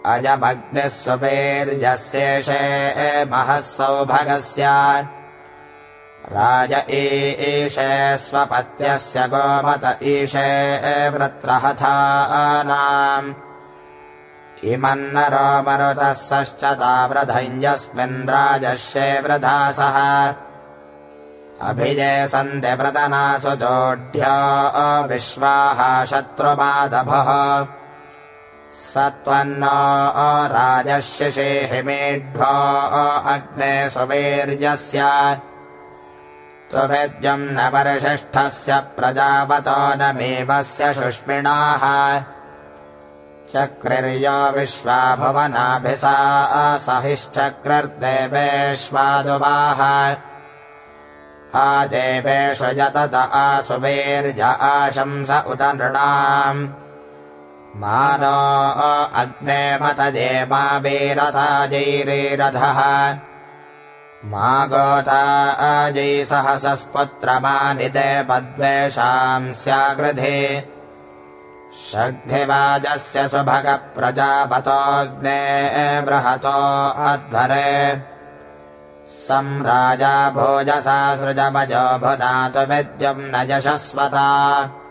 अजमग्निः सुवीर्यस्येषे महः सौभगस्य राज ईशे स्वपत्यस्य गोमत ईशे वृत्रहथानाम् इमन्नरो मरुतः सश्चताव्रधञ्जस्मिन् राजस्ये वृधासः अभिजेसन्ते प्रतनासु दोढ्यो विश्वाः शत्रुमादभः सत्वन्नो राजशिषेहिमेढ्यो अग्ने सुवीर्यस्य त्ववेद्यम् न परिशिष्ठस्य प्रजापतो न मेवस्य शुष्मिणाः चक्रिर्यो विश्वा भुवनाभिसा सहिश्चक्रिर्देवेष्वादुवाः आदेवेषु यतत आसुवीर्य आशंस उत नृणाम् मानो अग्ने मतजे मा वीरताजैरीरथः मा गोता अजै सहसस्पुत्रमानिते पद्वेषांस्यागृधे शग्धिवाजस्य सुभगप्रजापतोऽग्ने बृहतो अध्वरे सम्राजा भोजसा सृजमजो भुनातु विद्युम् न यशस्वता